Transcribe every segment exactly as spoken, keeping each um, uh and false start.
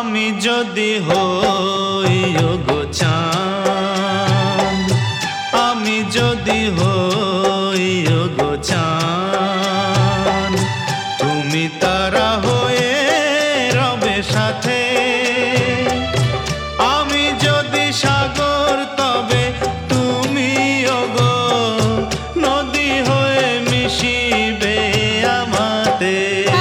আমি যদি হই ওগো চাঁদ, আমি যদি হই ওগো চাঁদ, তুমি তারা হয়ে রবে সাথে। আমি যদি সাগর তবে তুমি ওগো নদী হয়ে মিশিবে আমাতে।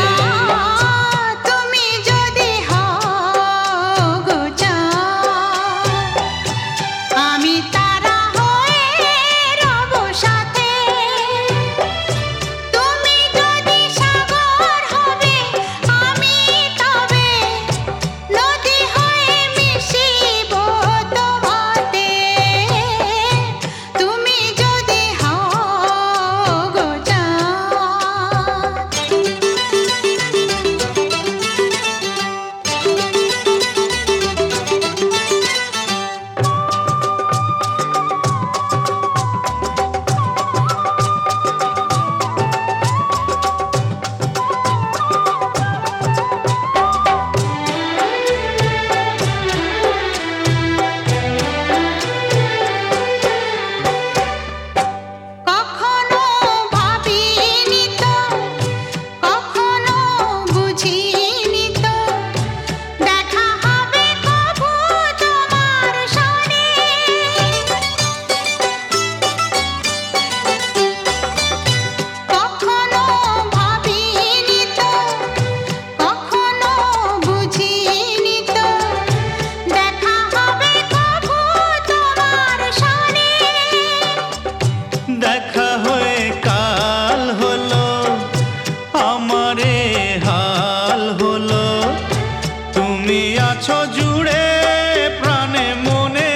দেখা হয়ে কাল হলো আমারে হাল হলো, তুমি আছো জুড়ে প্রাণে মনে।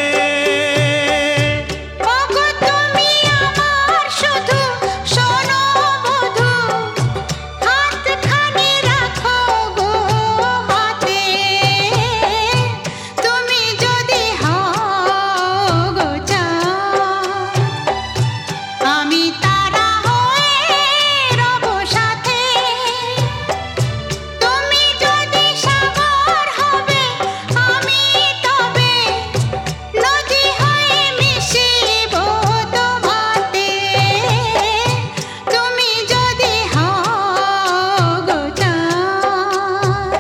ওগো তুমি আমার শুধু শোনো বধূ, হাতখানি রাখো গো হাতে। তুমি যদি হও গো চাঁদ, আমি তারা হয়ে রব সাথে। তুমি যদি সাগর হবে আমি তবে নদী হয়ে মিশিব তোমাতে। তুমি যদি হও গো চাঁদ।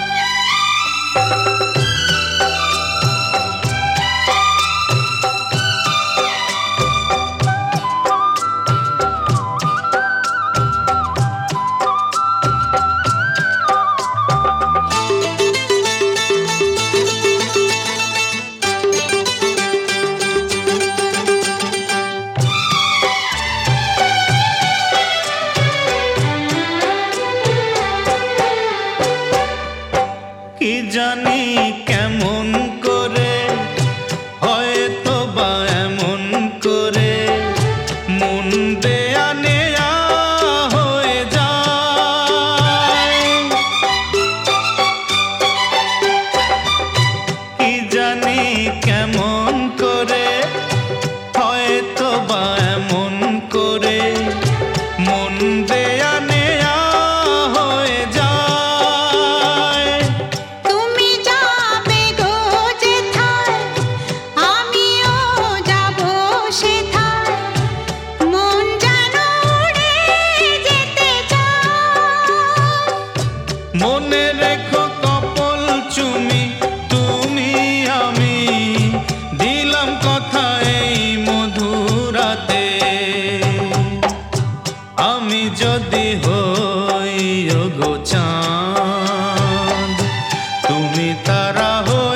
কি জানি কেমন করে হয়তো বা এমন করে মন দেয়া নেয়া হয়ে যায়। কি জানি কেমন করে হয়তো বা এমন করে মন দেয়া নেয়া হয়ে যায়। তুমি যাবে গো যেথায় আমিও যাব সেথায়, মন যেন উড়ে যেতে চায়। মনে রেখো কপল চুমি তুমি আমি দিলাম কথা এই মধুরাতে। আমি যদি হই ওগো চাঁদ, তুমি তারা হয়ে